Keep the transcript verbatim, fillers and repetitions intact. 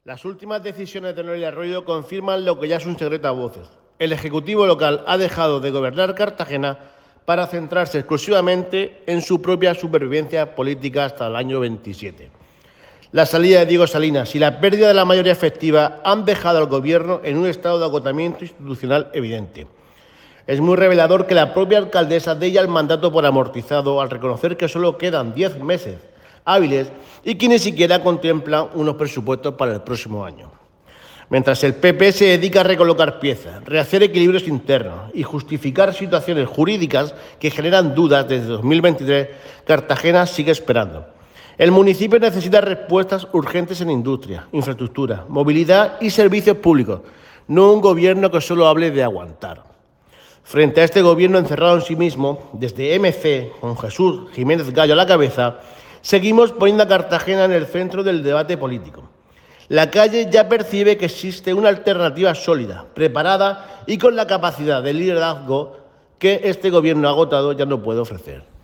Las últimas decisiones de Noelia Arroyo confirman lo que ya es un secreto a voces. El Ejecutivo local ha dejado de gobernar Cartagena para centrarse exclusivamente en su propia supervivencia política hasta el año veintisiete. La salida de Diego Salinas y la pérdida de la mayoría efectiva han dejado al Gobierno en un estado de agotamiento institucional evidente. Es muy revelador que la propia alcaldesa dé ya el mandato por amortizado al reconocer que solo quedan diez meses hábiles y que ni siquiera contemplan unos presupuestos para el próximo año. Mientras el P P se dedica a recolocar piezas, rehacer equilibrios internos y justificar situaciones jurídicas que generan dudas desde dos mil veintitrés, Cartagena sigue esperando. El municipio necesita respuestas urgentes en industria, infraestructura, movilidad y servicios públicos, no un gobierno que solo hable de aguantar. Frente a este gobierno encerrado en sí mismo, desde M C, con Jesús Jiménez Gallo a la cabeza, seguimos poniendo a Cartagena en el centro del debate político. La calle ya percibe que existe una alternativa sólida, preparada y con la capacidad de liderazgo que este gobierno agotado ya no puede ofrecer.